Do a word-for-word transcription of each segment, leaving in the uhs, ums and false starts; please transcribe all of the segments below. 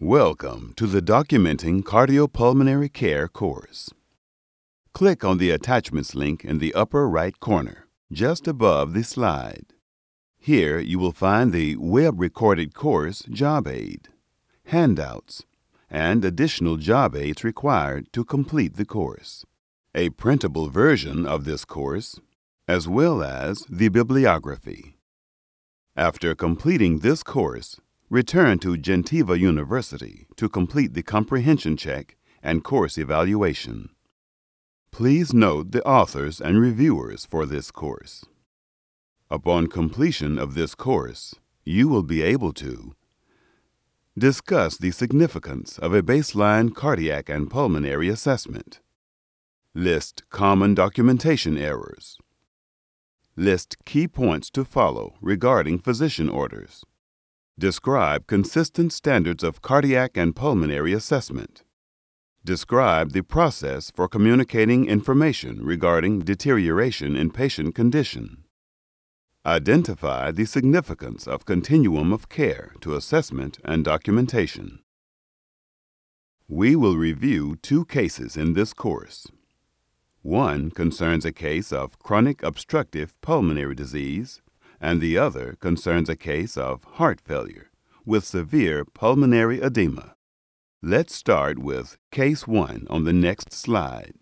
Welcome to the Documenting Cardiopulmonary Care course. Click on the Attachments link in the upper right corner, just above the slide. Here you will find the web-recorded course job aid, handouts, and additional job aids required to complete the course, a printable version of this course, as well as the bibliography. After completing this course, return to Gentiva University to complete the comprehension check and course evaluation. Please note the authors and reviewers for this course. Upon completion of this course, you will be able to discuss the significance of a baseline cardiac and pulmonary assessment, list common documentation errors, list key points to follow regarding physician orders, describe consistent standards of cardiac and pulmonary assessment. Describe the process for communicating information regarding deterioration in patient condition. Identify the significance of continuum of care to assessment and documentation. We will review two cases in this course. One concerns a case of chronic obstructive pulmonary disease, and the other concerns a case of heart failure with severe pulmonary edema. Let's start with Case one on the next slide.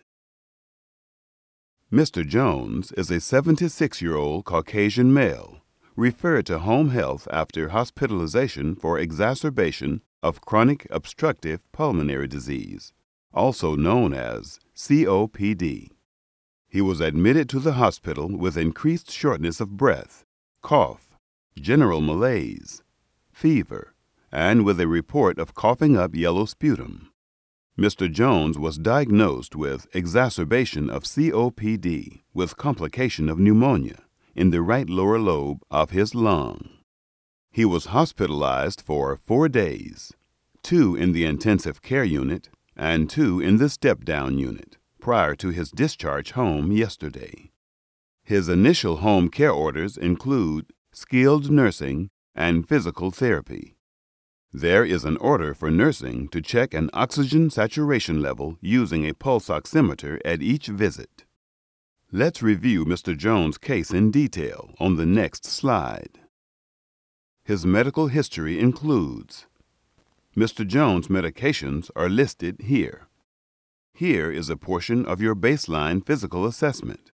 Mister Jones is a seventy-six-year-old Caucasian male referred to home health after hospitalization for exacerbation of chronic obstructive pulmonary disease, also known as C O P D. He was admitted to the hospital with increased shortness of breath, cough, general malaise, fever, and with a report of coughing up yellow sputum. Mister Jones was diagnosed with exacerbation of C O P D with complication of pneumonia in the right lower lobe of his lung. He was hospitalized for four days, two in the intensive care unit and two in the step-down unit, prior to his discharge home yesterday. His initial home care orders include skilled nursing and physical therapy. There is an order for nursing to check an oxygen saturation level using a pulse oximeter at each visit. Let's review Mister Jones' case in detail on the next slide. His medical history includes Mister Jones' medications are listed here. Here is a portion of your baseline physical assessment.